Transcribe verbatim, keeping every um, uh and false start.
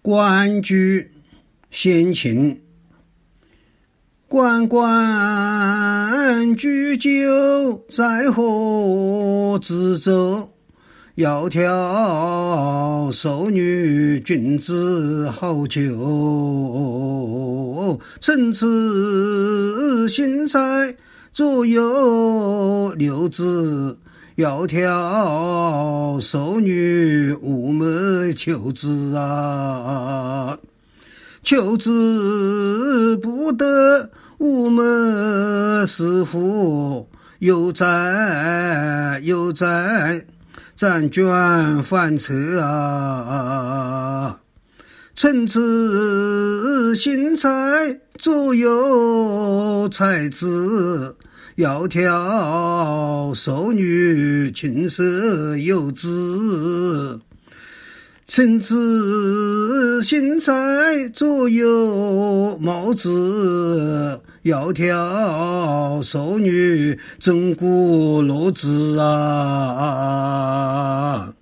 关雎，先秦。关关雎鸠，在河之洲。窈窕淑女，君子好逑。参差荇菜，左右流之。窈窕淑女，寤寐求之啊！求之不得，寤寐思乎！犹哉犹哉，辗转反侧啊！参差荇菜，左右采之。窈窕淑女，琴瑟友之。参差荇菜，左右芼之。窈窕淑女，钟鼓乐之啊！